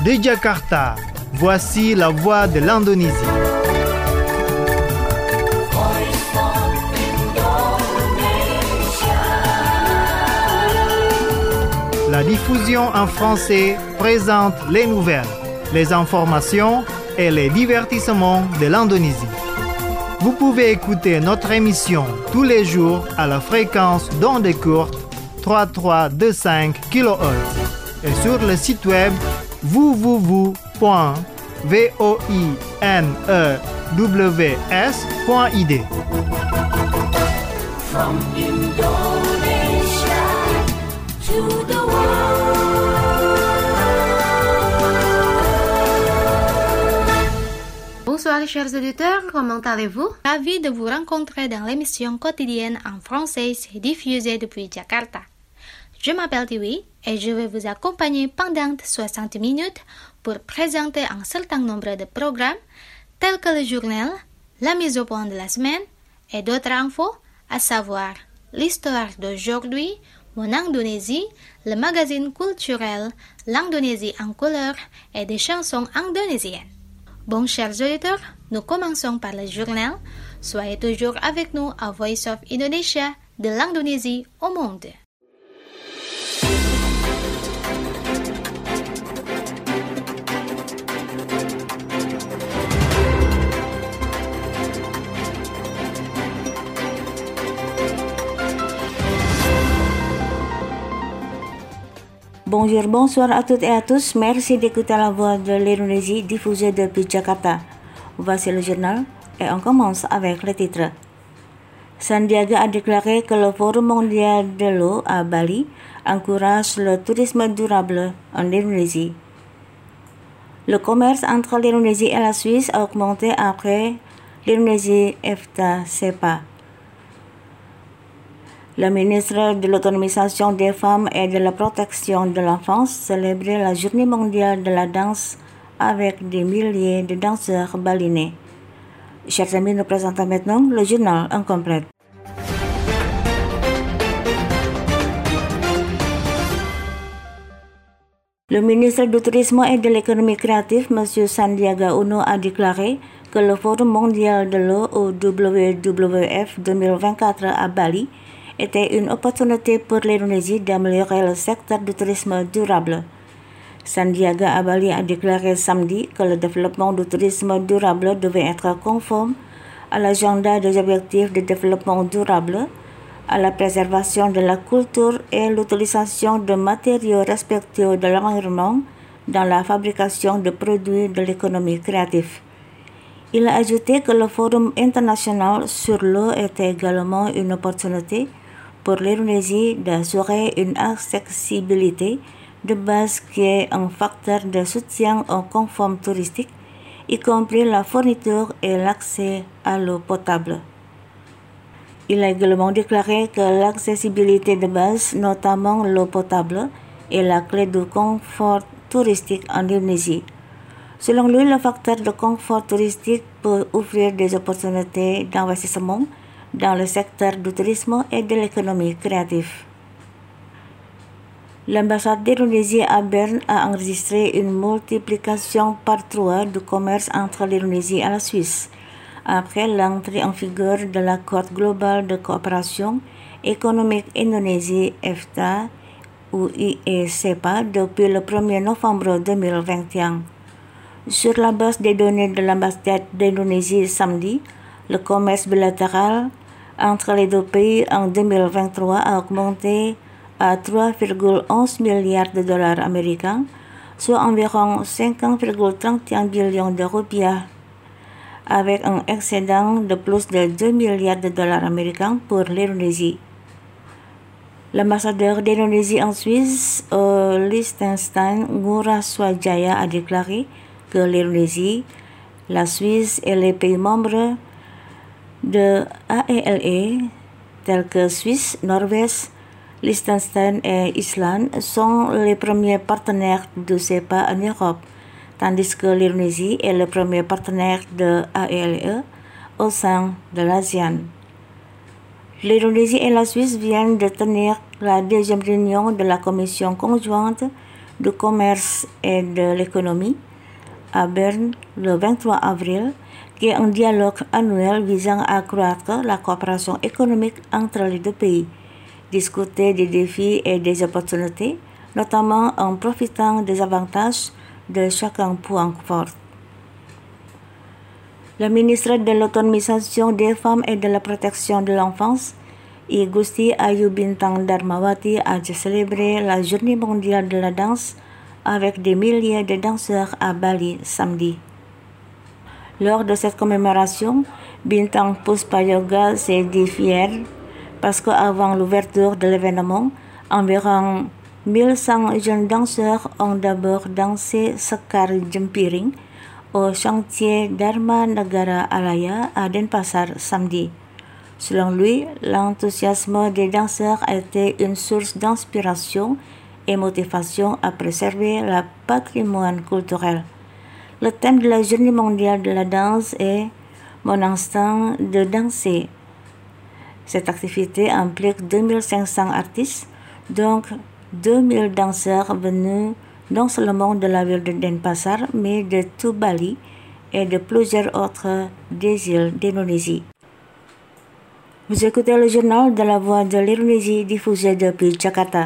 De Jakarta, voici la voix de l'Indonésie. La diffusion en français présente les nouvelles, les informations et les divertissements de l'Indonésie. Vous pouvez écouter notre émission tous les jours à la fréquence d'onde courte 3325 kHz et sur le site web www.voinews.id. From Indonesia to the Bonsoir chers auditeurs, comment allez-vous? Ravi de vous rencontrer dans l'émission quotidienne en français diffusée depuis Jakarta. Je m'appelle Tiwi et je vais vous accompagner pendant 60 minutes pour présenter un certain nombre de programmes tels que le journal, la mise au point de la semaine et d'autres infos, à savoir l'histoire d'aujourd'hui, mon Indonésie, le magazine culturel, l'Indonésie en couleur et des chansons indonésiennes. Bon, chers auditeurs, nous commençons par le journal. Soyez toujours avec nous à Voice of Indonesia, de l'Indonésie au monde. Bonjour, bonsoir à toutes et à tous. Merci d'écouter la voix de l'Indonésie diffusée depuis Jakarta. Voici le journal et on commence avec les titres. Sandiaga a déclaré que le Forum mondial de l'eau à Bali encourage le tourisme durable en Indonésie. Le commerce entre l'Indonésie et la Suisse a augmenté après l'Indonésie-EFTA-CEPA. Le ministre de l'Autonomisation des femmes et de la protection de l'enfance célébrait la Journée mondiale de la danse avec des milliers de danseurs balinais. Chers amis, nous présentons maintenant le journal en complet. Le ministre du Tourisme et de l'Économie créative, M. Sandiaga Uno, a déclaré que le Forum mondial de l'eau au WWF 2024 à Bali était une opportunité pour l'Indonésie d'améliorer le secteur du tourisme durable. Sandiaga à Bali a déclaré samedi que le développement du tourisme durable devait être conforme à l'agenda des objectifs de développement durable, à la préservation de la culture et l'utilisation de matériaux respectueux de l'environnement dans la fabrication de produits de l'économie créative. Il a ajouté que le Forum international sur l'eau était également une opportunité pour l'Indonésie d'assurer une accessibilité de base qui est un facteur de soutien au confort touristique, y compris la fourniture et l'accès à l'eau potable. Il a également déclaré que l'accessibilité de base, notamment l'eau potable, est la clé du confort touristique en Indonésie. Selon lui, le facteur de confort touristique peut offrir des opportunités d'investissement dans le secteur du tourisme et de l'économie créative. L'ambassade d'Indonésie à Berne a enregistré une multiplication par 3 du commerce entre l'Indonésie et la Suisse, après l'entrée en vigueur de l'accord global de coopération économique Indonésie-EFTA ou IE-CEPA depuis le 1er novembre 2021. Sur la base des données de l'ambassade d'Indonésie samedi, le commerce bilatéral entre les deux pays en 2023 a augmenté à 3,11 milliards de dollars américains, soit environ 50,31 billions de rupiah, avec un excédent de plus de 2 milliards de dollars américains pour l'Indonésie. L'ambassadeur d'Indonésie en Suisse, Liechtenstein, Ngurah Swadjaya, a déclaré que l'Indonésie, la Suisse et les pays membres de AELE, tels que Suisse, Norvège, Liechtenstein et Islande, sont les premiers partenaires de CEPA en Europe, tandis que l'Indonésie est le premier partenaire de AELE au sein de l'ASEAN. L'Indonésie et la Suisse viennent de tenir la deuxième réunion de la commission conjointe du commerce et de l'économie à Berne le 23 avril, qui est un dialogue annuel visant à accroître la coopération économique entre les deux pays, discuter des défis et des opportunités, notamment en profitant des avantages de chacun point fort. Le ministre de l'Autonomisation des femmes et de la protection de l'enfance, Gusti Ayu Bintang Darmawati, a célébré la Journée mondiale de la danse avec des milliers de danseurs à Bali samedi. Lors de cette commémoration, Bintang Puspa Yoga s'est dit fière parce qu'avant l'ouverture de l'événement, environ 1100 jeunes danseurs ont d'abord dansé Sekar Jempiring au chantier Dharma Nagara Alaya à Denpasar samedi. Selon lui, l'enthousiasme des danseurs a été une source d'inspiration et motivation à préserver le patrimoine culturel. Le thème de la Journée mondiale de la danse est « Mon instinct de danser ». Cette activité implique 2500 artistes, donc 2000 danseurs venus non seulement de la ville de Denpasar, mais de tout Bali et de plusieurs autres des îles d'Indonésie. Vous écoutez le journal de la Voix de l'Indonésie diffusé depuis Jakarta.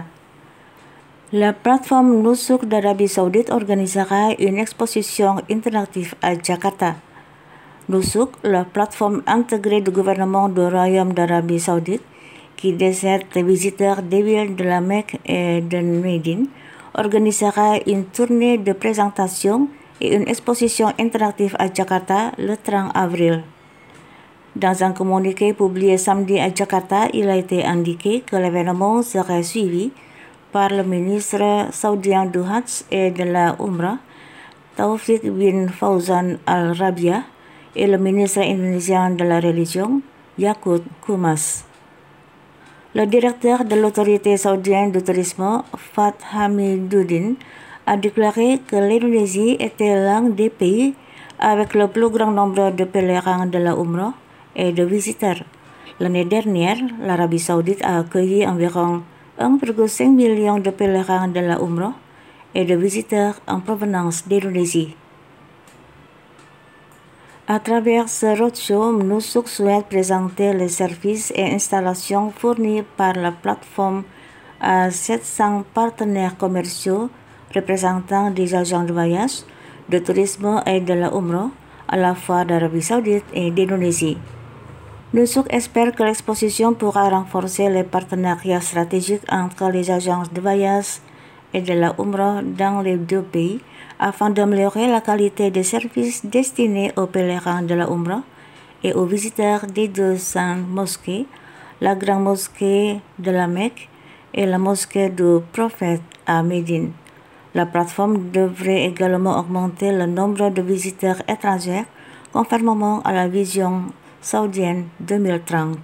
La plateforme Nusuk d'Arabie Saoudite organisera une exposition interactive à Jakarta. Nusuk, la plateforme intégrée du gouvernement du Royaume d'Arabie Saoudite, qui dessert les visiteurs des villes de la Mecque et de Médine, organisera une tournée de présentation et une exposition interactive à Jakarta le 30 avril. Dans un communiqué publié samedi à Jakarta, il a été indiqué que l'événement serait suivi par le ministre saoudien du Hajj et de la Umrah, Taufik bin Fauzan Al-Rabia, et le ministre indonésien de la religion, Yakut Kumas. Le directeur de l'autorité saoudienne du tourisme, Fat Hamiduddin, a déclaré que l'Indonésie était l'un des pays avec le plus grand nombre de pèlerins de la Umrah et de visiteurs. L'année dernière, l'Arabie Saoudite a accueilli environ 1,5 million de pèlerins de la Umrah et de visiteurs en provenance d'Indonésie. À travers ce roadshow, Nusuk souhaite présenter les services et installations fournis par la plateforme à 700 partenaires commerciaux représentant des agents de voyage, de tourisme et de la Umrah, à la fois d'Arabie Saoudite et d'Indonésie. Nusuk espère que l'exposition pourra renforcer les partenariats stratégiques entre les agences de voyage et de la Umrah dans les deux pays afin d'améliorer la qualité des services destinés aux pèlerins de la Umrah et aux visiteurs des deux saintes mosquées, la grande mosquée de la Mecque et la mosquée du prophète à Médine. La plateforme devrait également augmenter le nombre de visiteurs étrangers conformément à la vision saoudienne 2030.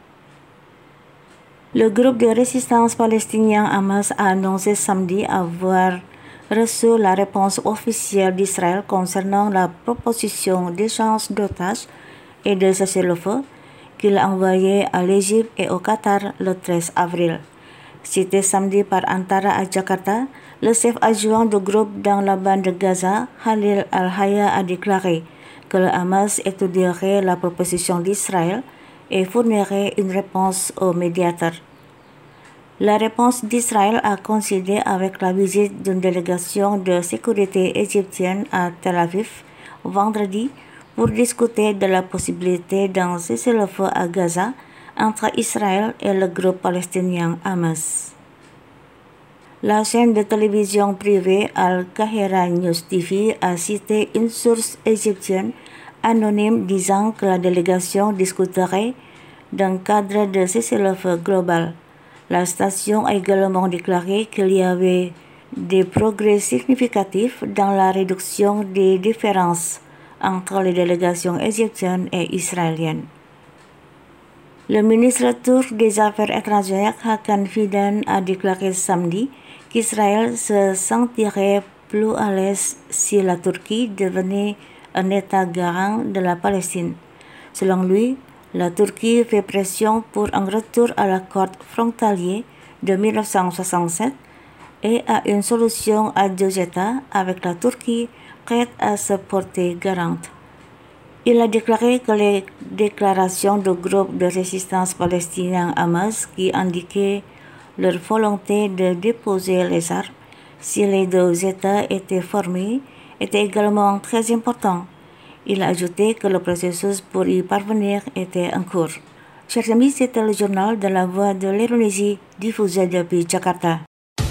Le groupe de résistance palestinien Hamas a annoncé samedi avoir reçu la réponse officielle d'Israël concernant la proposition d'échange d'otages et de cessez-le-feu qu'il a envoyée à l'Égypte et au Qatar le 13 avril. Cité samedi par Antara à Jakarta, le chef adjoint du groupe dans la bande de Gaza, Khalil Al-Haya, a déclaré que le Hamas étudierait la proposition d'Israël et fournirait une réponse aux médiateurs. La réponse d'Israël a coïncidé avec la visite d'une délégation de sécurité égyptienne à Tel Aviv vendredi pour discuter de la possibilité d'un cessez-le-feu à Gaza entre Israël et le groupe palestinien Hamas. La chaîne de télévision privée Al-Qahira News TV a cité une source égyptienne anonyme disant que la délégation discuterait d'un cadre de cessez-le-feu global. La station a également déclaré qu'il y avait des progrès significatifs dans la réduction des différences entre les délégations égyptiennes et israéliennes. Le ministre turc des Affaires étrangères Hakan Fidan a déclaré samedi qu'Israël se sentirait plus à l'aise si la Turquie devenait un État garant de la Palestine. Selon lui, la Turquie fait pression pour un retour à l'accord frontalier de 1967, et à une solution à 2 États avec la Turquie prête à se porter garante. Il a déclaré que les déclarations du groupe de résistance palestinien Hamas qui indiquaient leur volonté de déposer les armes si les 2 États étaient formés était également très important. Il a ajouté que le processus pour y parvenir était en cours. Chers amis, c'était le journal de la Voix de l'Indonésie diffusé depuis Jakarta.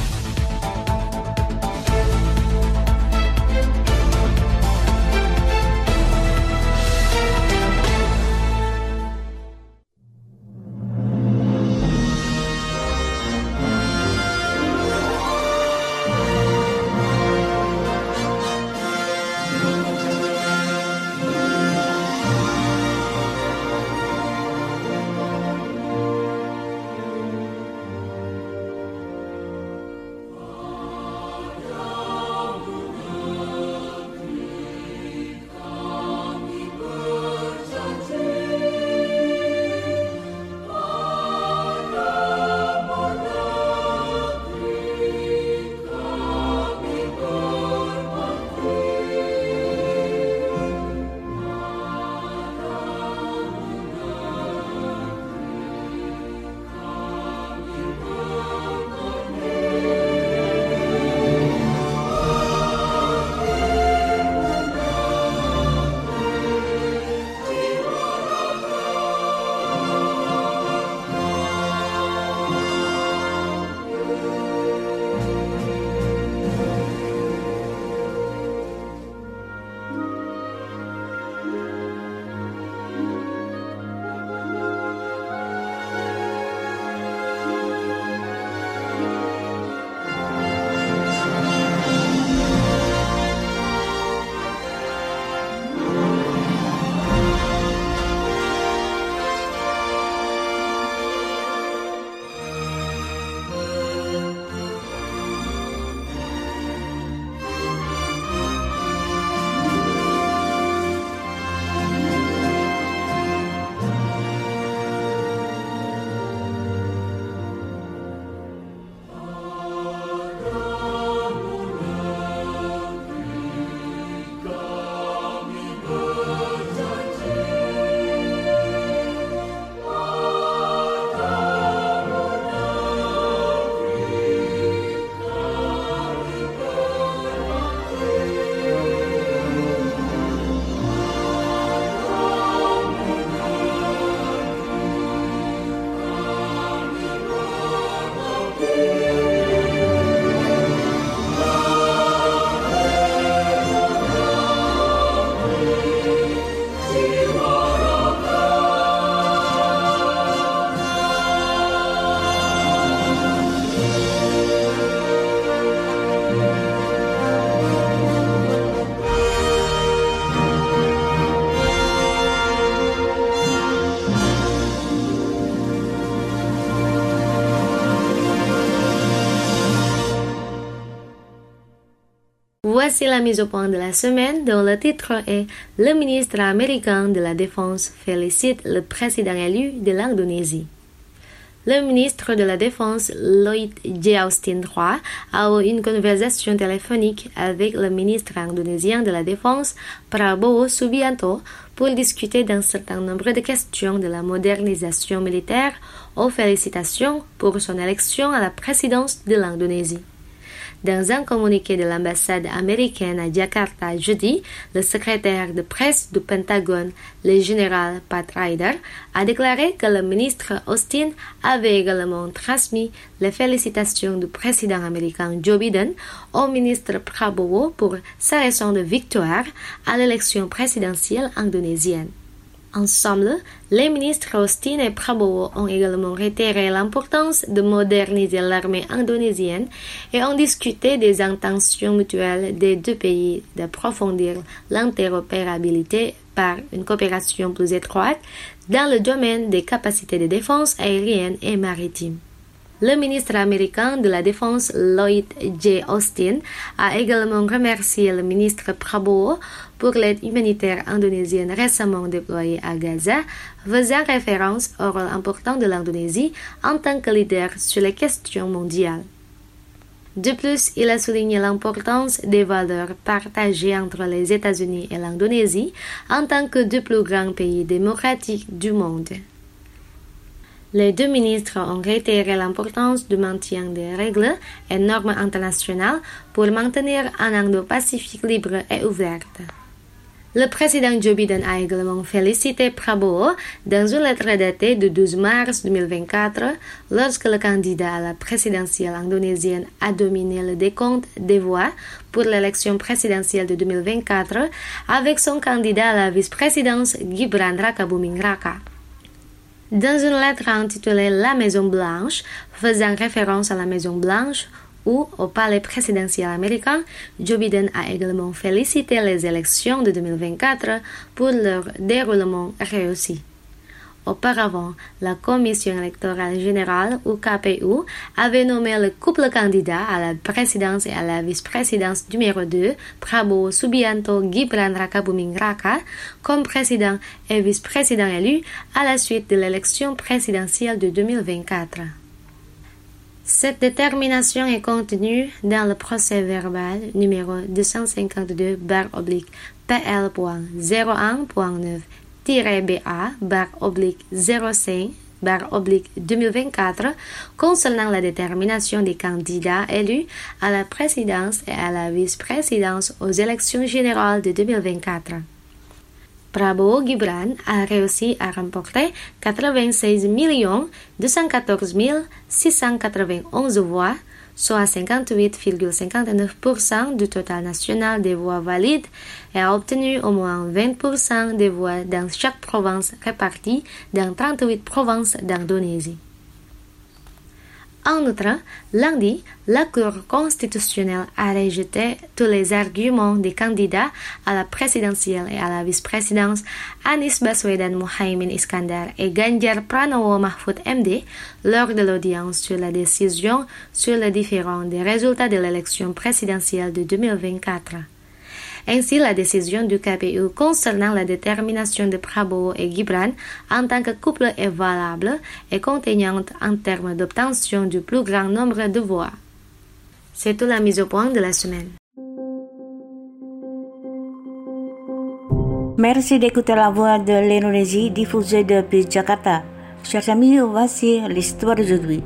Voici la mise au point de la semaine dont le titre est « Le ministre américain de la Défense félicite le président élu de l'Indonésie ». Le ministre de la Défense, Lloyd J. Austin III, a eu une conversation téléphonique avec le ministre indonésien de la Défense, Prabowo Subianto, pour discuter d'un certain nombre de questions de la modernisation militaire aux félicitations pour son élection à la présidence de l'Indonésie. Dans un communiqué de l'ambassade américaine à Jakarta jeudi, le secrétaire de presse du Pentagone, le général Pat Ryder, a déclaré que le ministre Austin avait également transmis les félicitations du président américain Joe Biden au ministre Prabowo pour sa récente victoire à l'élection présidentielle indonésienne. Ensemble, les ministres Austin et Prabowo ont également réitéré l'importance de moderniser l'armée indonésienne et ont discuté des intentions mutuelles des deux pays d'approfondir l'interopérabilité par une coopération plus étroite dans le domaine des capacités de défense aérienne et maritime. Le ministre américain de la Défense Lloyd J. Austin a également remercié le ministre Prabowo pour l'aide humanitaire indonésienne récemment déployée à Gaza, faisant référence au rôle important de l'Indonésie en tant que leader sur les questions mondiales. De plus, il a souligné l'importance des valeurs partagées entre les États-Unis et l'Indonésie en tant que deux plus grands pays démocratiques du monde. Les deux ministres ont réitéré l'importance du maintien des règles et normes internationales pour maintenir un Indo-Pacifique libre et ouvert. Le président Joe Biden a également félicité Prabowo dans une lettre datée du 12 mars 2024 lorsque le candidat à la présidentielle indonésienne a dominé le décompte des voix pour l'élection présidentielle de 2024 avec son candidat à la vice-présidence Gibran Rakabuming Raka. Dans une lettre intitulée La Maison Blanche, faisant référence à la Maison Blanche ou au palais présidentiel américain, Joe Biden a également félicité les élections de 2024 pour leur déroulement réussi. Auparavant, la Commission électorale générale ou KPU avait nommé le couple candidat à la présidence et à la vice-présidence numéro 2, Prabowo Subianto Gibran Rakabuming Raka, comme président et vice-président élus à la suite de l'élection présidentielle de 2024. Cette détermination est contenue dans le procès-verbal numéro 252-BA/0.9-BA/05/2024 concernant la détermination des candidats élus à la présidence et à la vice-présidence aux élections générales de 2024. Prabowo Gibran a réussi à remporter 96 214 691 voix, soit 58,59% du total national des voix valides, et a obtenu au moins 20% des voix dans chaque province répartie dans 38 provinces d'Indonésie. En outre, lundi, la Cour constitutionnelle a rejeté tous les arguments des candidats à la présidentielle et à la vice-présidence Anies Baswedan Muhaimin Iskandar et Ganjar Pranowo Mahfud MD lors de l'audience sur la décision sur le différend des résultats de l'élection présidentielle de 2024. Ainsi, la décision du KPU concernant la détermination de Prabowo et Gibran en tant que couple est valable et contraignante en termes d'obtention du plus grand nombre de voix. C'est toute la mise au point de la semaine. Merci d'écouter la voix de l'Indonésie diffusée depuis Jakarta. Chers amis, voici l'histoire d'aujourd'hui.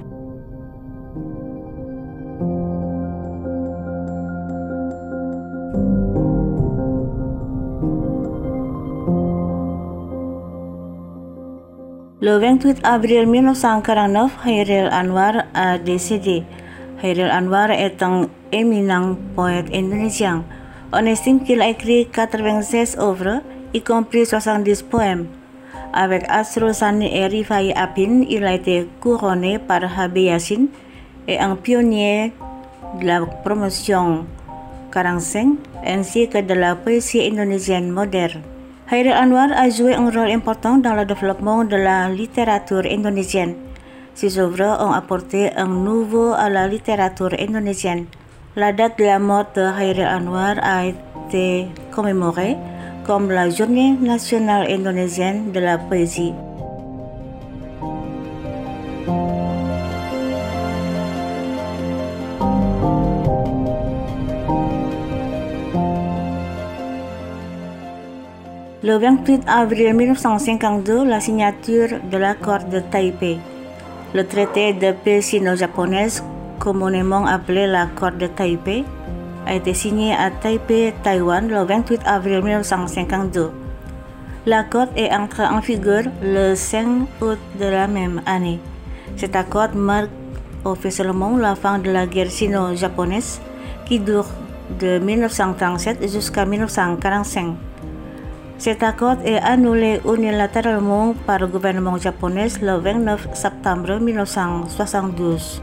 Le 28 avril 1949, Chairil Anwar a décédé. Chairil Anwar est un éminent poète indonésien. On estime qu'il a écrit 96 œuvres, y compris 70 poèmes. Avec Asrul Sani et Rifai Apin, il a été couronné par Habib Yasin et un pionnier de la promotion karangseng ainsi que de la poésie indonésienne moderne. Chairil Anwar a joué un rôle important dans le développement de la littérature indonésienne. Ses œuvres ont apporté un nouveau à la littérature indonésienne. La date de la mort de Chairil Anwar a été commémorée comme la Journée nationale indonésienne de la poésie. Le 28 avril 1952, la signature de l'accord de Taipei. Le traité de paix sino-japonaise, communément appelé l'accord de Taipei, a été signé à Taipei, Taïwan, le 28 avril 1952. L'accord est entré en vigueur le 5 août de la même année. Cet accord marque officiellement la fin de la guerre sino-japonaise qui dure de 1937 jusqu'à 1945. Cet accord est annulé unilatéralement par le gouvernement japonais le 29 septembre 1972.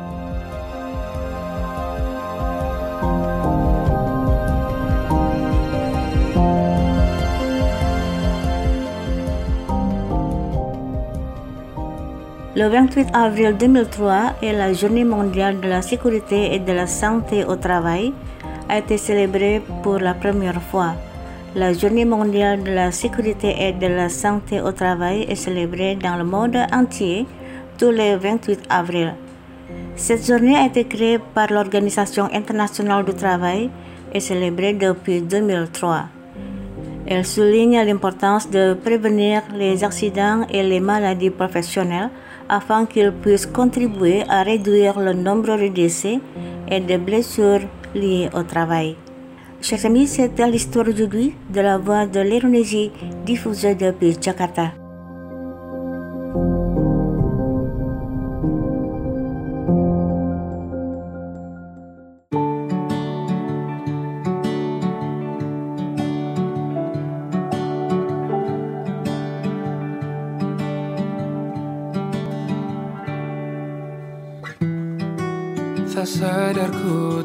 Le 28 avril 2003 est la Journée mondiale de la sécurité et de la santé au travail, a été célébrée pour la première fois. La Journée mondiale de la sécurité et de la santé au travail est célébrée dans le monde entier tous les 28 avril. Cette journée a été créée par l'Organisation internationale du travail et célébrée depuis 2003. Elle souligne l'importance de prévenir les accidents et les maladies professionnelles afin qu'ils puissent contribuer à réduire le nombre de décès et de blessures liées au travail. Chers amis, c'était l'histoire d'aujourd'hui de la Voix de l'Indonésie diffusée depuis Jakarta. Tak sadar ku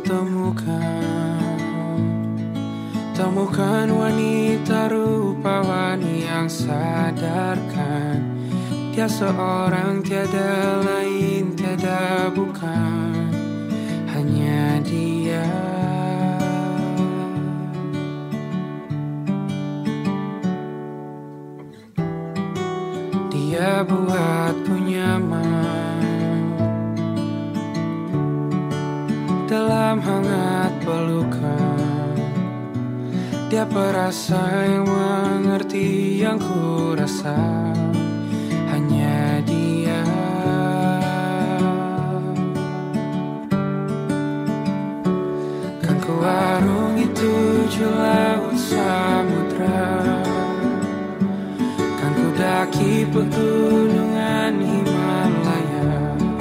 temukan wanita rupawan yang sadarkan dia seorang tiada lain tiada bukan hanya dia. Dia buatku nyaman dalam hangat pelukan. Dia perasa yang mengerti yang ku rasa hanya dia. Kan ku arungi 7 laut samudra, kan ku daki pegunungan Himalaya.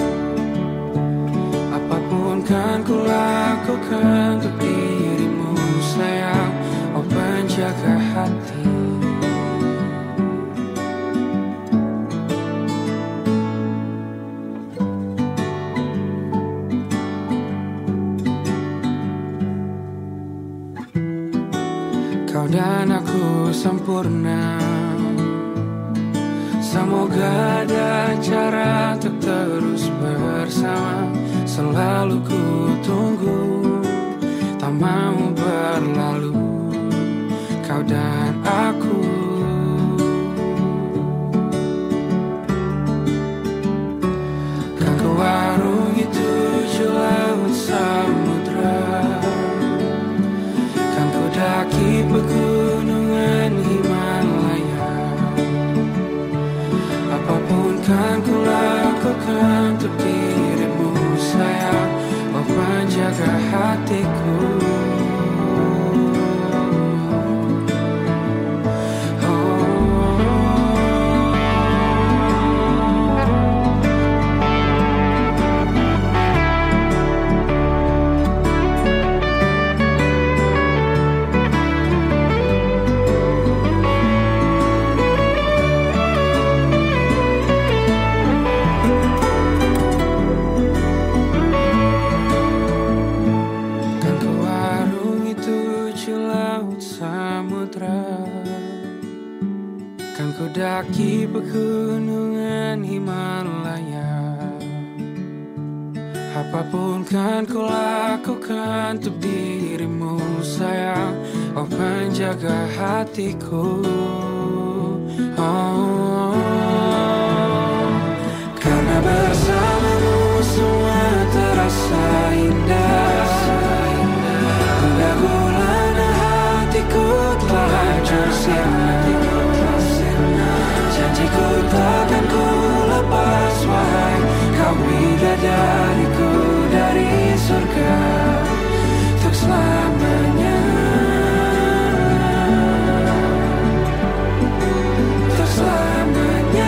Kan ku lakukan untuk dirimu sayang, oh penjaga hati. Kau dan aku sempurna, semoga ada cara untuk terus bersama. Selalu ku tunggu, tak mau berlalu, kau dan aku. Kan ku arungi 7 laut samudra, kan ku daki pegunungan Himalaya. Apapun kan ku lakukan untuk dirimu sayang, oh penjaga hatiku. Daki pegunungan Himalaya. Apapun kan ku lakukan untuk dirimu sayang, oh penjaga hatiku. Oh, karena bersamamu semua terasa indah. Gundah gulana hatiku telah hancur sirna. Janjiku takkan ku lepas wahai kau bidadariku dari surga untuk selamanya, untuk selamanya,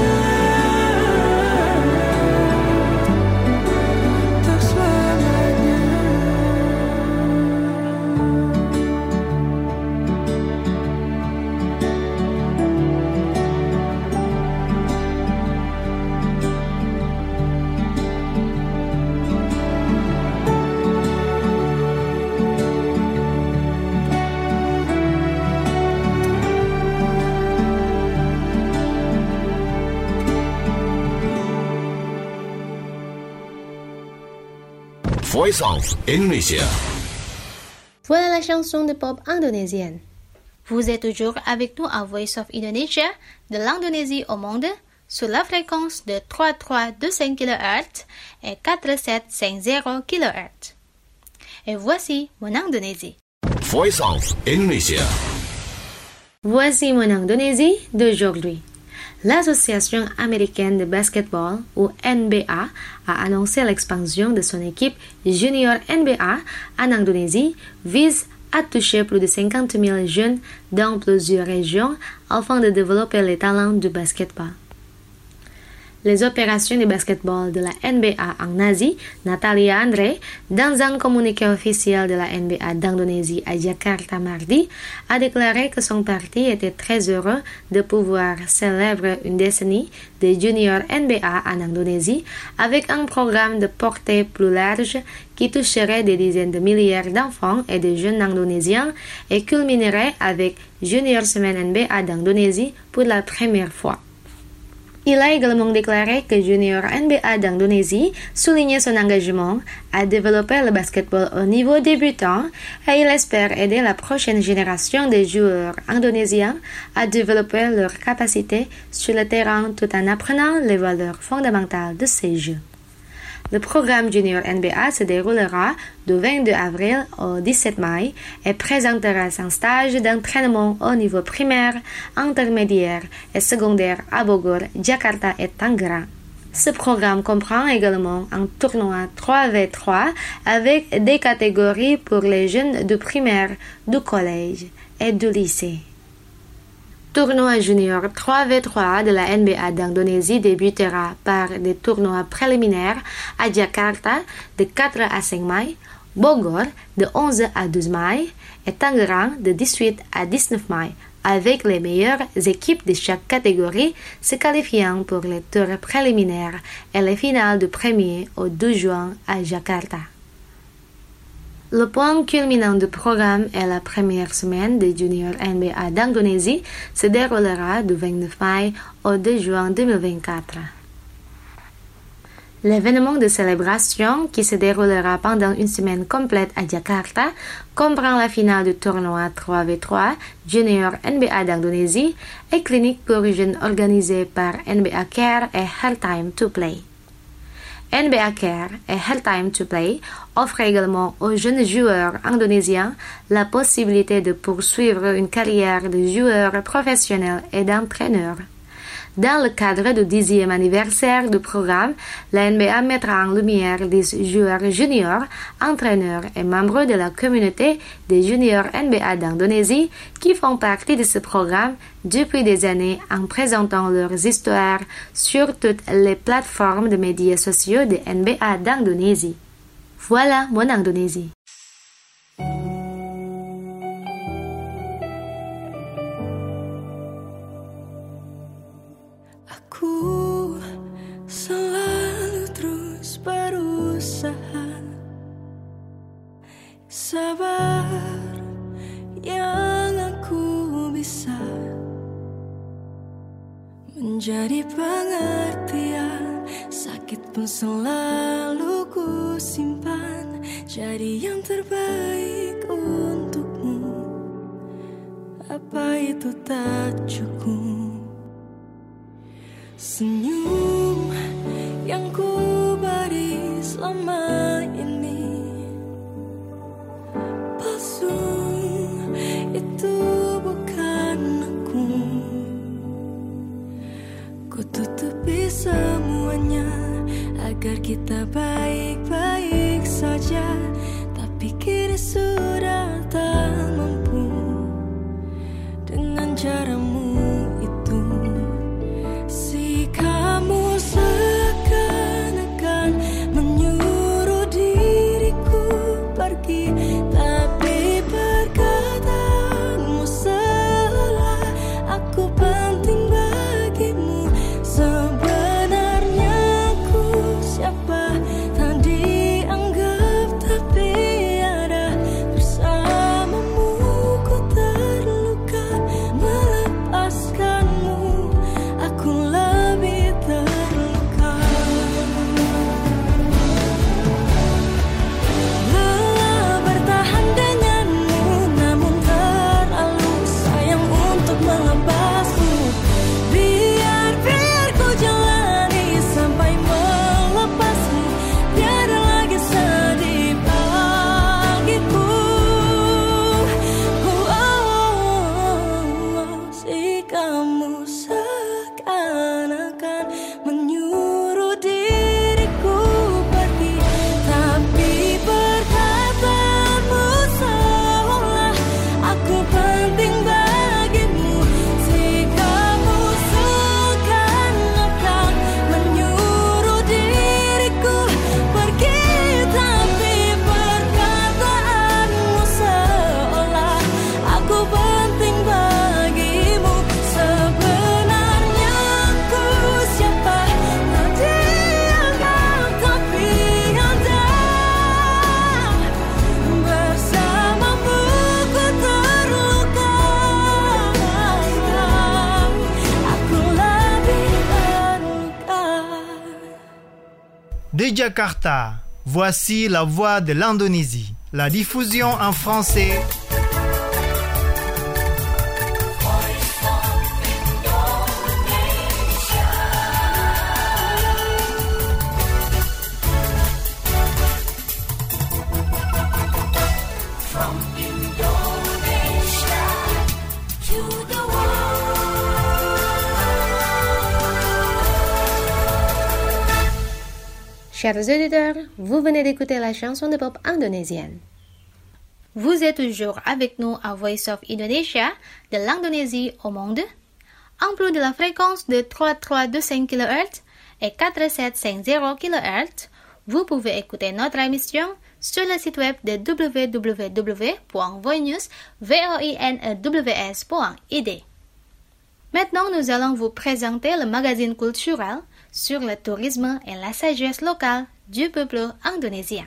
untuk selamanya. Voice of Indonesia. Voilà la chanson de pop indonésienne. Vous êtes toujours avec nous à Voice of Indonesia, de l'Indonésie au monde, sur la fréquence de 3325 kHz et 4750 kHz. Et voici mon Indonésie. Voice of Indonesia. Voici mon Indonésie d'aujourd'hui. L'Association américaine de basketball, ou NBA, a annoncé l'expansion de son équipe junior NBA en Indonésie, vise à toucher plus de 50 000 jeunes dans plusieurs régions afin de développer les talents du basketball. Les opérations de basketball de la NBA en Asie, Natalia Andre, dans un communiqué officiel de la NBA d'Indonésie à Jakarta mardi, a déclaré que son parti était très heureux de pouvoir célébrer une décennie de junior NBA en Indonésie avec un programme de portée plus large qui toucherait des dizaines de milliers d'enfants et de jeunes indonésiens et culminerait avec Junior Semaine NBA d'Indonésie pour la première fois. Il a également déclaré que Junior NBA d'Indonésie soulignait son engagement à développer le basketball au niveau débutant et il espère aider la prochaine génération de joueurs indonésiens à développer leurs capacités sur le terrain tout en apprenant les valeurs fondamentales de ces jeux. Le programme Junior NBA se déroulera du 22 avril au 17 mai et présentera son stage d'entraînement au niveau primaire, intermédiaire et secondaire à Bogor, Jakarta et Tangerang. Ce programme comprend également un tournoi 3v3 avec des catégories pour les jeunes du primaire, du collège et du lycée. Tournoi junior 3v3 de la NBA d'Indonésie débutera par des tournois préliminaires à Jakarta de 4 à 5 mai, Bogor de 11 à 12 mai et Tangerang de 18 à 19 mai, avec les meilleures équipes de chaque catégorie se qualifiant pour les tours préliminaires et les finales du 1er au 2 juin à Jakarta. Le point culminant du programme est la première semaine de Junior NBA d'Indonésie se déroulera du 29 mai au 2 juin 2024. L'événement de célébration, qui se déroulera pendant une semaine complète à Jakarta, comprend la finale du tournoi 3v3 Junior NBA d'Indonésie et clinique pour jeunes organisée par NBA Care et Hard Time to Play. NBA Care et Hard Time to Play offrent également aux jeunes joueurs indonésiens la possibilité de poursuivre une carrière de joueur professionnel et d'entraîneur. Dans le cadre du 10e anniversaire du programme, la NBA mettra en lumière des joueurs juniors, entraîneurs et membres de la communauté des juniors NBA d'Indonésie qui font partie de ce programme depuis des années en présentant leurs histoires sur toutes les plateformes de médias sociaux de NBA d'Indonésie. Voilà mon Indonésie. Aku selalu terus berusaha, sabar yang aku bisa, menjadi pengertian, sakit pun selalu ku simpan, jadi yang terbaik untukmu, apa itu tak cukup. Senyum yang ku beri selama ini palsu, itu bukan aku. Ku tutupi semuanya agar kita baik-baik saja, tapi kini sudah tak mampu dengan caramu itu. Kamu seakan-akan menyuruh diriku pergi, tapi perkataanmu seolah aku penting bagimu. Sebenarnya aku siapa, tak dianggap tapi ada bersamamu. Ku terluka melepas De Jakarta, voici la voix de l'Indonésie. La diffusion en français. Chers auditeurs, vous venez d'écouter la chanson de pop indonésienne. Vous êtes toujours avec nous à Voice of Indonesia, de l'Indonésie au monde. En plus de la fréquence de 3325 kHz et 4750 kHz, vous pouvez écouter notre émission sur le site web de www.voinews.id. Maintenant, nous allons vous présenter le magazine culturel sur le tourisme et la sagesse locale du peuple indonésien.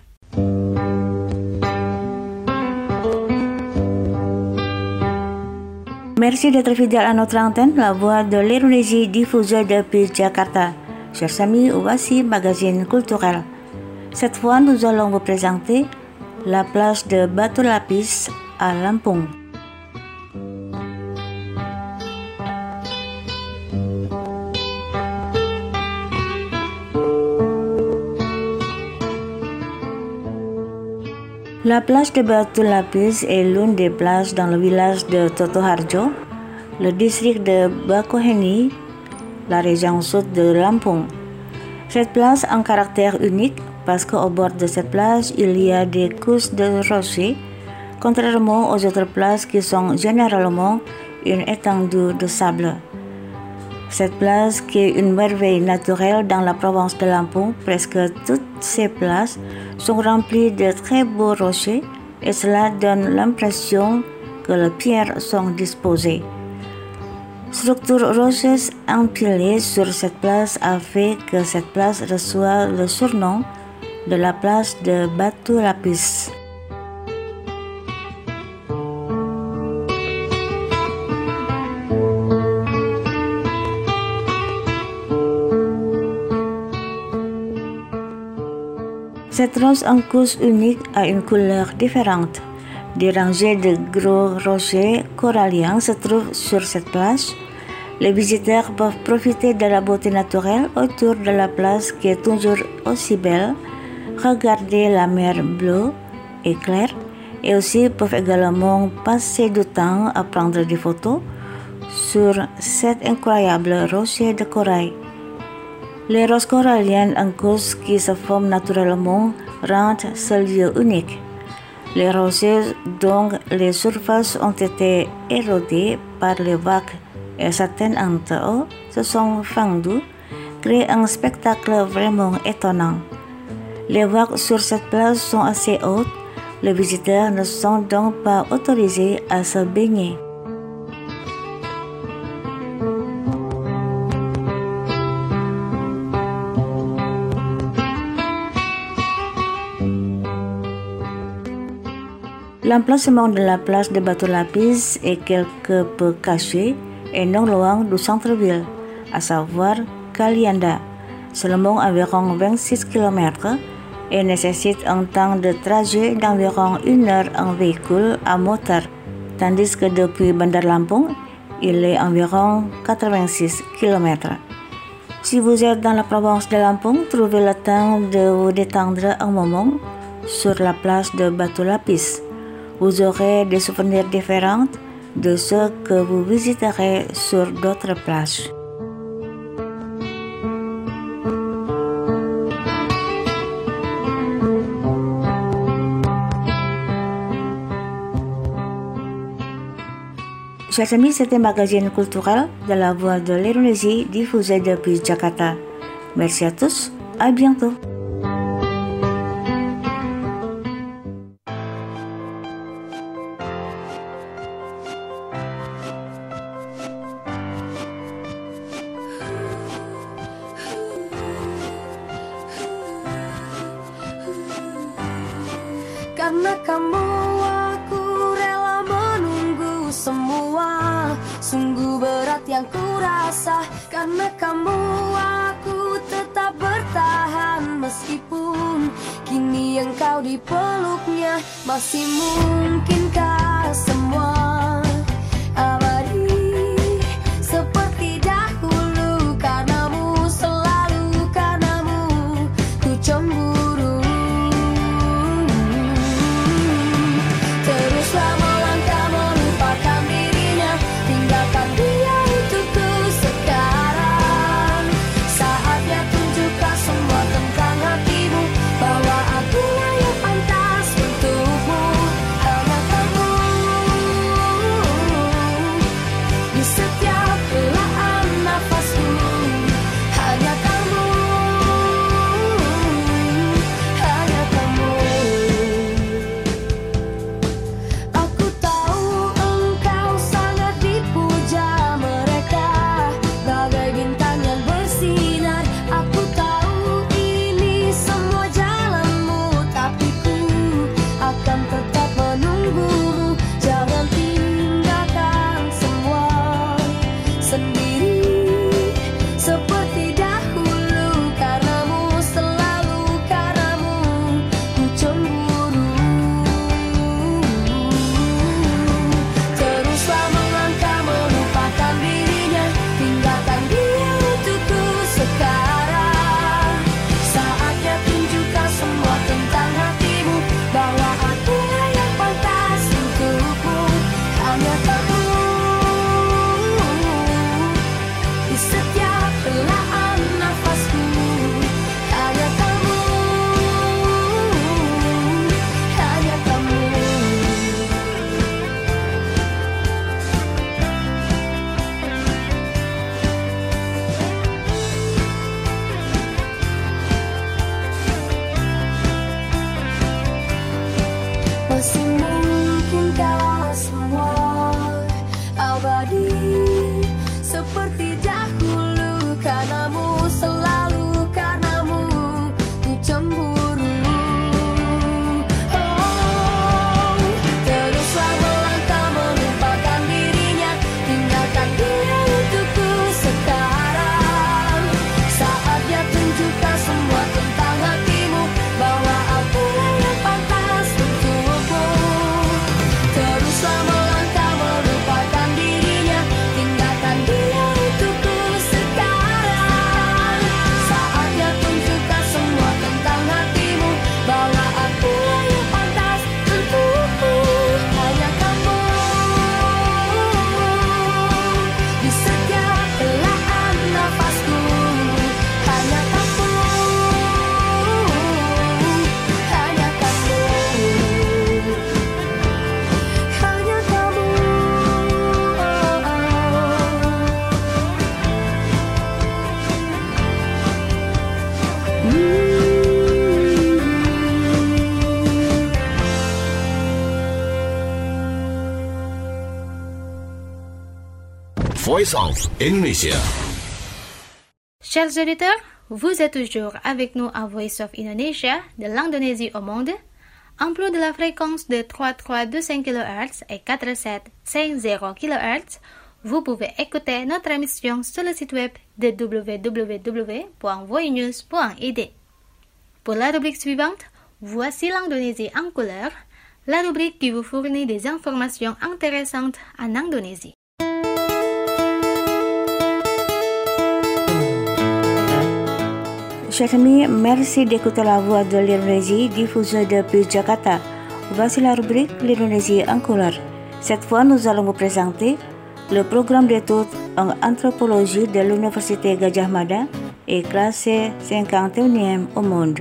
Merci d'être fidèle à notre antenne, la voix de l'Indonésie diffusée depuis Jakarta. Chers amis, voici magazine culturel. Cette fois, nous allons vous présenter la plage de Batu Lapis à Lampung. La plage de Batu Lapis est l'une des plages dans le village de Totoharjo, le district de Bakauheni, la région sud de Lampung. Cette plage a un caractère unique parce qu'au bord de cette plage, il y a des couches de rochers, contrairement aux autres plages qui sont généralement une étendue de sable. Cette plage, qui est une merveille naturelle dans la province de Lampung, presque toutes ces plages sont remplies de très beaux rochers et cela donne l'impression que les pierres sont disposées. Structure rocheuse empilée sur cette plage a fait que cette plage reçoit le surnom de la plage de Batu Lapis. Cette roche en couche unique a une couleur différente. Des rangées de gros rochers coralliens se trouvent sur cette plage. Les visiteurs peuvent profiter de la beauté naturelle autour de la plage qui est toujours aussi belle, regarder la mer bleue et claire, et aussi peuvent également passer du temps à prendre des photos sur cet incroyable rocher de corail. Les roches coralliennes en couche qui se forment naturellement rendent ce lieu unique. Les rochers dont les surfaces ont été érodées par les vagues et certaines entre eux se sont fendues, créent un spectacle vraiment étonnant. Les vagues sur cette plage sont assez hautes, les visiteurs ne sont donc pas autorisés à se baigner. L'emplacement de la plage de Batu Lapis est quelque peu caché et non loin du centre-ville, à savoir Kalianda, seulement environ 26 km et nécessite un temps de trajet d'environ 1 heure en véhicule à moteur, tandis que depuis Bandar Lampung, il est environ 86 km. Si vous êtes dans la province de Lampung, trouvez le temps de vous détendre un moment sur la plage de Batu Lapis. Vous aurez des souvenirs différents de ceux que vous visiterez sur d'autres plages. Chers amis, c'était magazine culturel de la voix de l'Indonésie diffusé depuis Jakarta. Merci à tous, à bientôt. Karena kamu aku rela menunggu semua. Sungguh berat yang ku rasa. Karena kamu aku tetap bertahan meskipun Kini engkau di peluknya, masih mungkinkah semua abadi seperti dahulu? Karenamu, selalu karenamu ku cemburu. Teruslah melangkah melupakan dirinya, tinggalkan dia untukku sekarang. Saatnya tunjukkan semua tentang hatimu, bahwa akulah yang pantas untukmu. Hanya kamu di setiap helaan nafasku. Hanya kamu, hanya kamu. Aku tahu engkau sangat dipuja mereka, bagai bintang yang bersinar. Aku tahu ini semua jalanmu, tapi ku akan tetap menunggumu. Jangan tinggalkan semua sendiri seperti dahulu. Karenamu, selalu karenamu ku cemburu. Teruslah melangkah melupakan dirinya, tinggalkan dia untukku sekarang. Saatnya tunjukkan semua tentang hatimu, bahwa akulah yang pantas untukmu. Hanya kamu di setiap helaan nafasku. Hanya kamu, hanya kamu. Masih mungkinkah semua abadi seperti dahulu? Karenamu, selalu karenamu ku cemburu. Oh, teruslah melangkah melupakan dirinya, tinggalkan dia untukku sekarang. Saatnya tunjukkan semua tentang hatimu, bahwa akulah yang pantas untukmu. Teruslah melangkah melupakan dirinya, tinggalkan dia untukku sekarang. Saatnya tunjukkan semua tentang hatimu, bahwa akulah yang pantas untukmu. Hanya kamu di setiap helaan nafasku. Hanya kamu, hanya kamu, hanya kamu. Voice of Indonesia. Chers auditeurs, vous êtes toujours avec nous à Voice of Indonesia, de l'Indonésie au monde, en plus de la fréquence de 3325 kHz et 4750 kHz. Vous pouvez écouter notre émission sur le site web de www.voinews.id. Pour la rubrique suivante, voici l'Indonésie en couleur, la rubrique qui vous fournit des informations intéressantes en Indonésie. Chers amis, merci d'écouter la voix de l'Indonésie diffusée depuis Jakarta. Voici la rubrique l'Indonésie en couleur. Cette fois, nous allons vous présenter le programme d'études en anthropologie de l'Université Gadjah Mada est classé 51e au monde.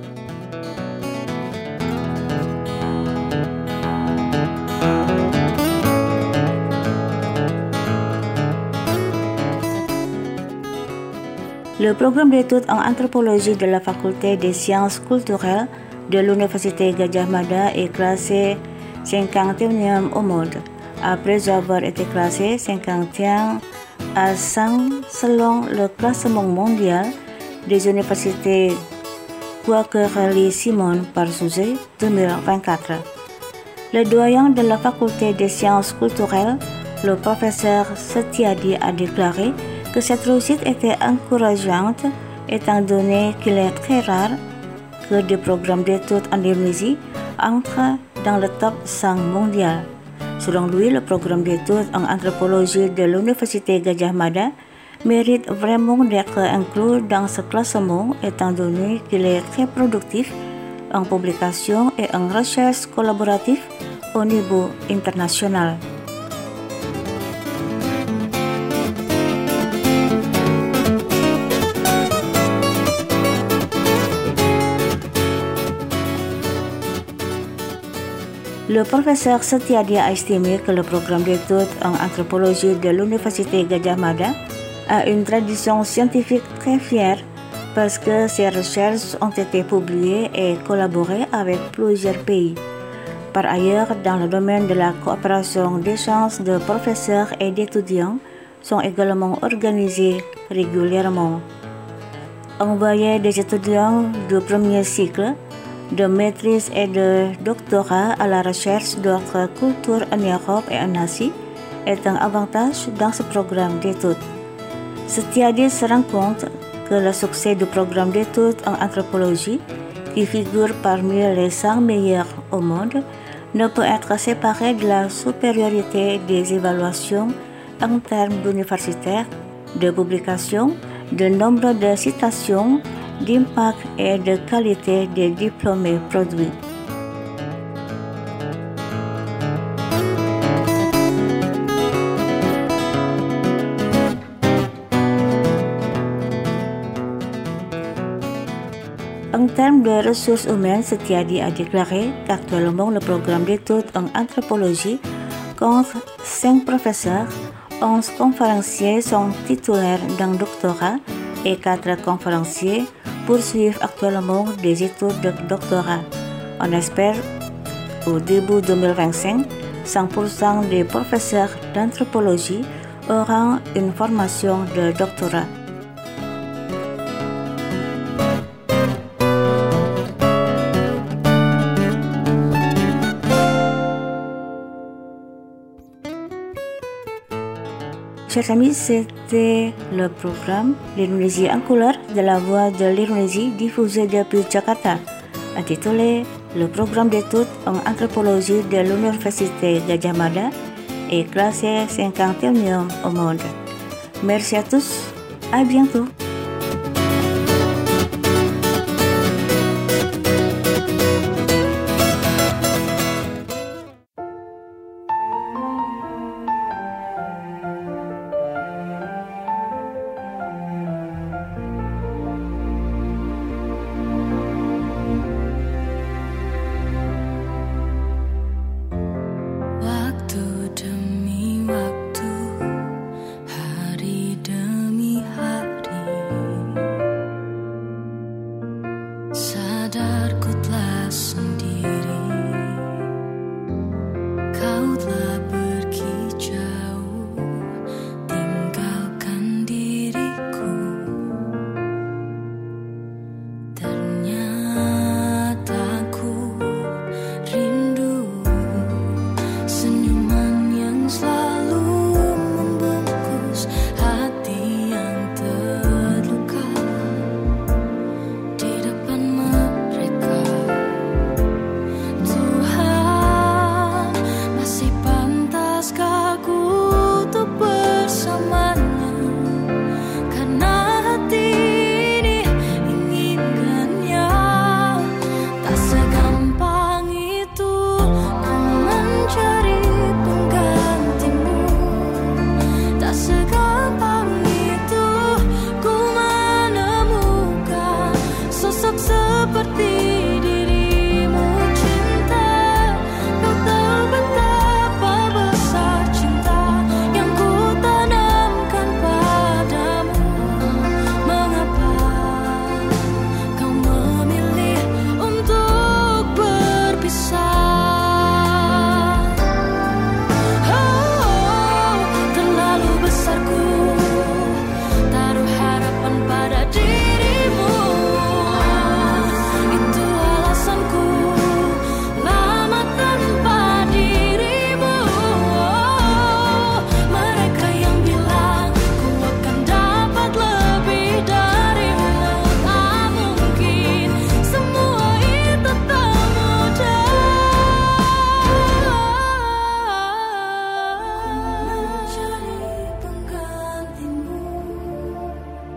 Le programme d'études en anthropologie de la Faculté des sciences culturelles de l'Université Gadjah Mada est classé 51e au monde, après avoir été classé 51 à 100 selon le classement mondial des universités Quakerly-Simon par Suze 2024. Le doyen de la Faculté des sciences culturelles, le professeur Setiadi, a déclaré que cette réussite était encourageante étant donné qu'il est très rare que des programmes d'études en Indonésie entrent dans le top 5 mondial. Selon lui, le programme d'études en anthropologie de l'Université Gadjah Mada mérite vraiment d'être inclus dans ce classement étant donné qu'il est très productif en publication et en recherche collaborative au niveau international. Le professeur Setiadi a estimé que le programme d'études en anthropologie de l'Université Gadjah Mada a une tradition scientifique très fière parce que ses recherches ont été publiées et collaborées avec plusieurs pays. Par ailleurs, dans le domaine de la coopération d'échanges de professeurs et d'étudiants sont également organisés régulièrement. Envoyer des étudiants du premier cycle, de maîtrise et de doctorat à la recherche d'autres cultures en Europe et en Asie est un avantage dans ce programme d'études. Setiadi se rend compte que le succès du programme d'études en anthropologie, qui figure parmi les 100 meilleurs au monde, ne peut être séparé de la supériorité des évaluations en termes d'universitaires, de publications, de nombre de citations, d'impact et de qualité des diplômés produits. En termes de ressources humaines, Setiadi a déclaré qu'actuellement le programme d'études en anthropologie compte 5 professeurs, 11 conférenciers sont titulaires d'un doctorat et 4 conférenciers poursuivent actuellement des études de doctorat. On espère au début 2025, 100% des professeurs d'anthropologie auront une formation de doctorat. Chers amis, c'était le programme L'Indonésie en couleur de la Voix de l'Indonésie diffusé depuis Jakarta, intitulé Le programme d'études en anthropologie de l'Université Gadjah Mada est classé 51e au monde. Merci à tous, à bientôt. Waktu demi waktu, hari demi hari.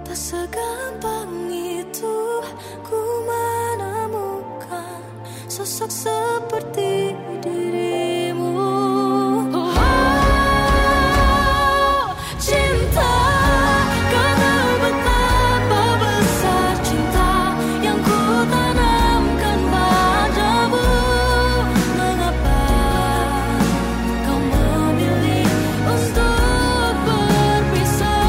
Tak segampang itu ku menemukan sosok seperti dirimu. Oh, cinta, kau tahu betapa besar cinta yang ku tanamkan padamu. Mengapa kau memilih untuk berpisah?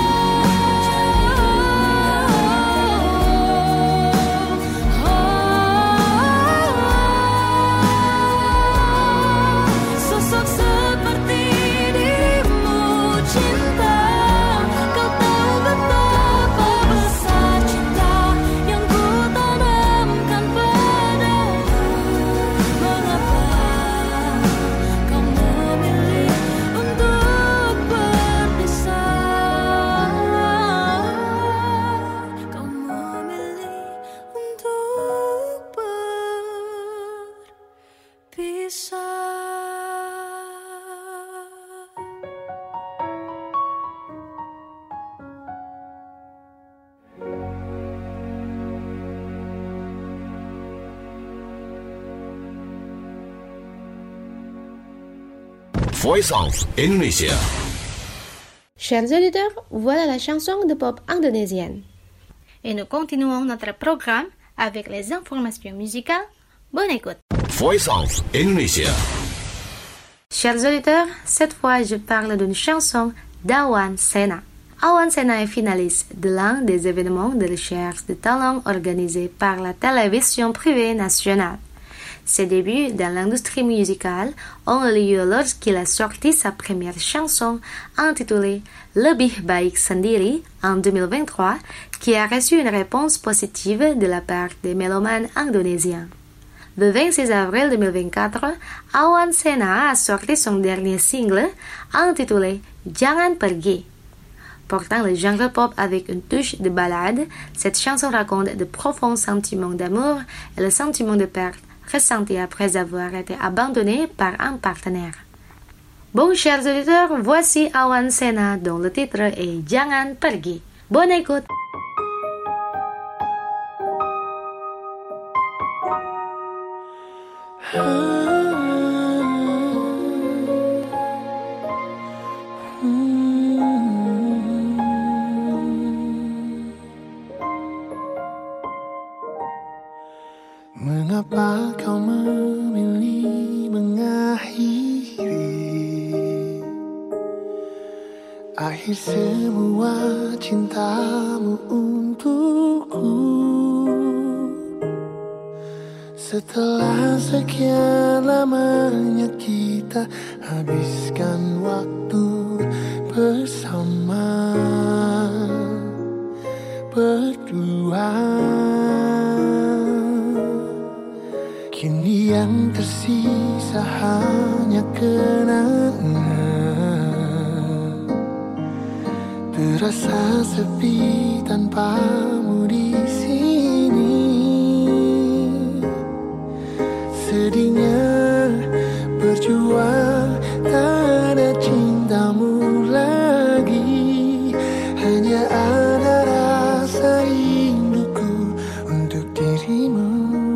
Sosok seperti dirimu, cinta, kau tahu betapa besar cinta yang ku tanamkan padamu. Mengapa kau memilih untuk berpisah? Kau memilih untuk berpisah. Voice of Indonesia. Chers auditeurs, voilà la chanson de pop indonésienne. Et nous continuons notre programme avec les informations musicales. Bonne écoute. Voice of Indonesia. Chers auditeurs, cette fois je parle d'une chanson d'Awan Sena. Awan Sena est finaliste de l'un des événements de recherche de talent organisés par la télévision privée nationale. Ses débuts dans l'industrie musicale ont eu lieu lorsqu'il a sorti sa première chanson intitulée Lebih Baik Sendiri en 2023, qui a reçu une réponse positive de la part des mélomanes indonésiens. Le 26 avril 2024, Awan Sena a sorti son dernier single intitulé Jangan Pergi. Portant le genre pop avec une touche de ballade, cette chanson raconte de profonds sentiments d'amour et le sentiment de perte ressenti après avoir été abandonné par un partenaire. Bon, chers auditeurs, voici Awan Sena dont le titre est Jangan Pergi. Bonne écoute! Mengapa kau memilih mengakhiri akhir semua cintamu untukku? Setelah sekian lamanya kita habiskan waktu bersama berdua, kini yang tersisa hanya kenangan. Terasa sepi tanpamu di sini. Sedihnya berjuang tak ada cintamu lagi. Hanya ada rasa rinduku untuk dirimu.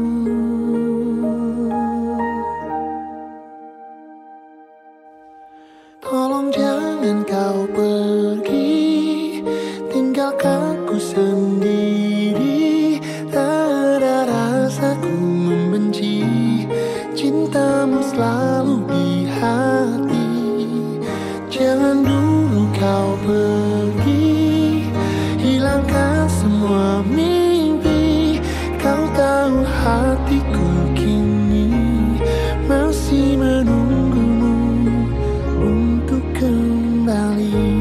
Tolong jangan kau pergi, tinggalkanku sendiri. Tak ada rasaku membenci, cintamu selalu di hati. Jangan dulu kau pergi, hilangkan semua mimpi. Kau tahu hatiku kini masih menunggumu untuk kembali.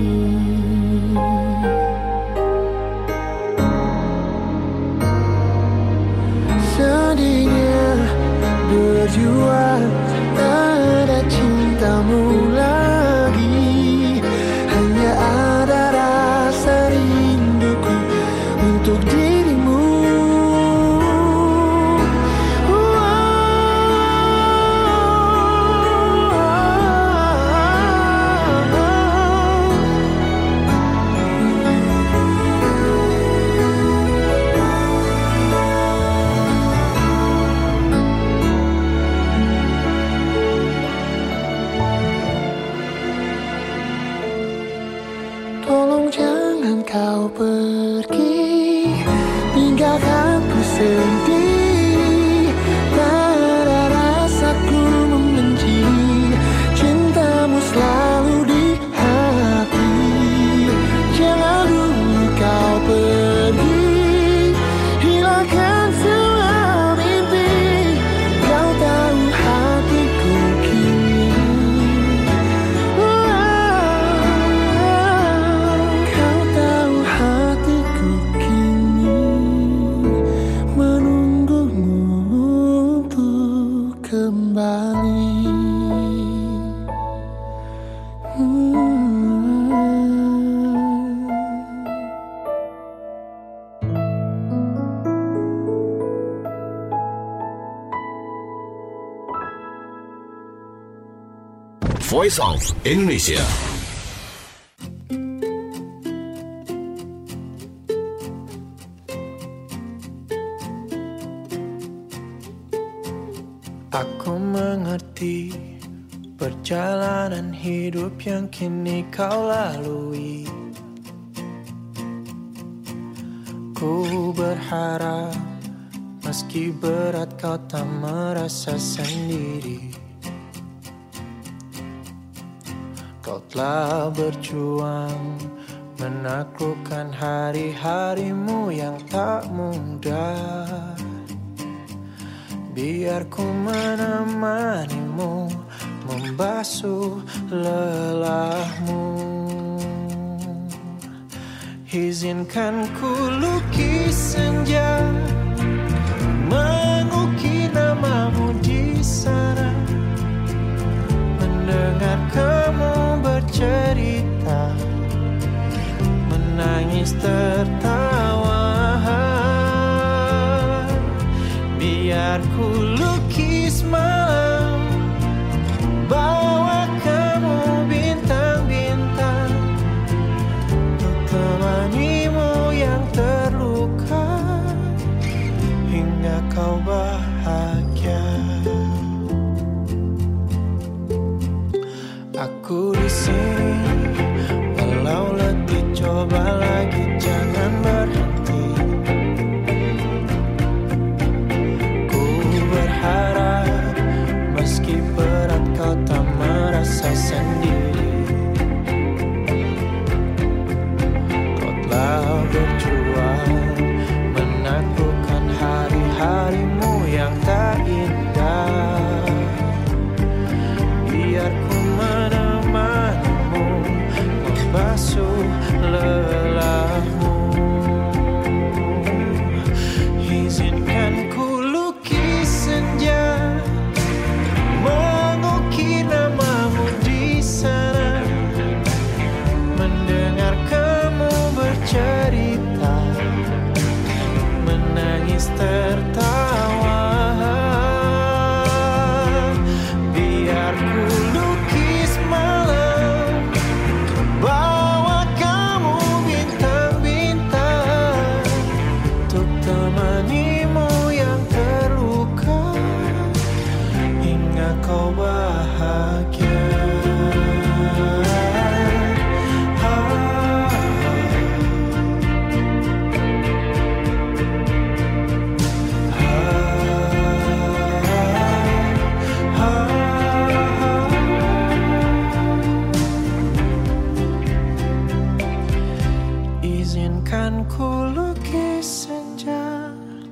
Sedihnya berjuang tak ada cintamu lagi. Hanya ada rasa rinduku untuk dirimu. sendiri. Tak ada rasaku membenci, cintamu selalu di hati. Jangan dulu kau pergi, hilangkan semua mimpi. Kau tahu hatiku kini, kau tahu hatiku kini menunggumu untuk kembali. Voice of Indonesia. Aku mengerti perjalanan hidup yang kini kau lalui. Ku berharap meski berat kau tak merasa sendiri. Kau telah berjuang menaklukkan hari-harimu yang tak mudah. Biar ku menemanimu, membasuh lelahmu. Izinkan ku lukis senja, mengukir namamu di sana. Mendengar kamu bercerita, menangis tertawa. Biar ku lukis malam, bawa kamu bintang-bintang, untuk temanimu yang terluka hingga kau bahagia. Aku di sini, walau letih coba lagi, jangan berhenti. Ku berharap meski berat kau tak merasa sendiri. Kau telah berjuang menaklukkan hari-harimu yang tak indah. Biar ku menemanimu, membasuh lelahmu. Izinkan ku lukis senja, mengukir namamu di sana. Mendengar kamu bercerita, menangis tertawa. Biar ku lukis malam, bawa kamu bintang-bintang, untuk temanimu yang terluka hingga kau bahagia. Izinkan ku lukis senja,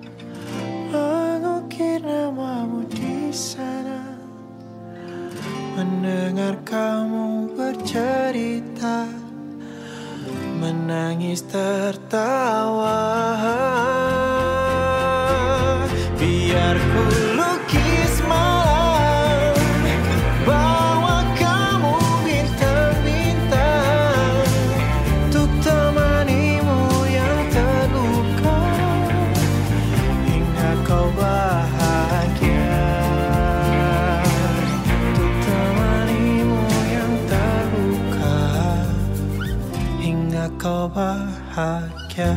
mengukir namamu di sana. Mendengar kamu bercerita, menangis tertawa. Biar ku lukis malam, bawa kamu bintang-bintang, untuk temanimu yang terluka hingga kau bahagia. Untuk temanimu yang terluka hingga kau bahagia.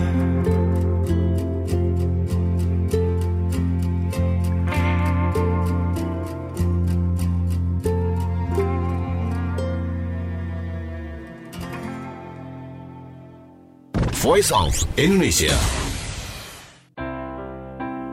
Voice of Indonesia.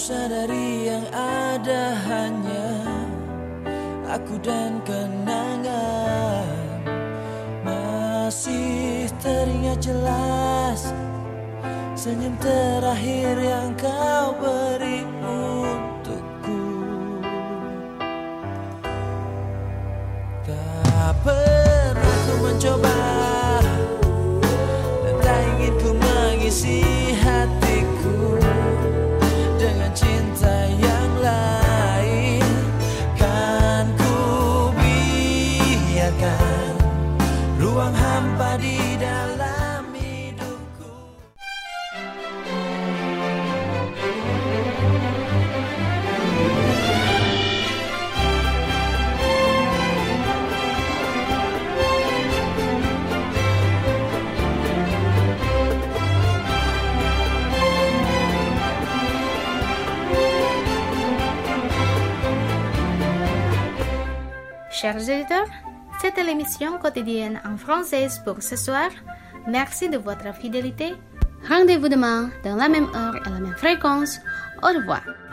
sadari yang ada hanya aku dan kenangan. Masih teringat jelas senyum terakhir yang kau beri untukku. Tak pernah ku mencoba dan tak ingin ku mengisi hatiku dengan cinta yang lain. Kan ku biarkan ruang hampa di dalam hidupku. Chers auditeurs, c'était l'émission quotidienne en français pour ce soir. Merci de votre fidélité. Rendez-vous demain dans la même heure et la même fréquence. Au revoir.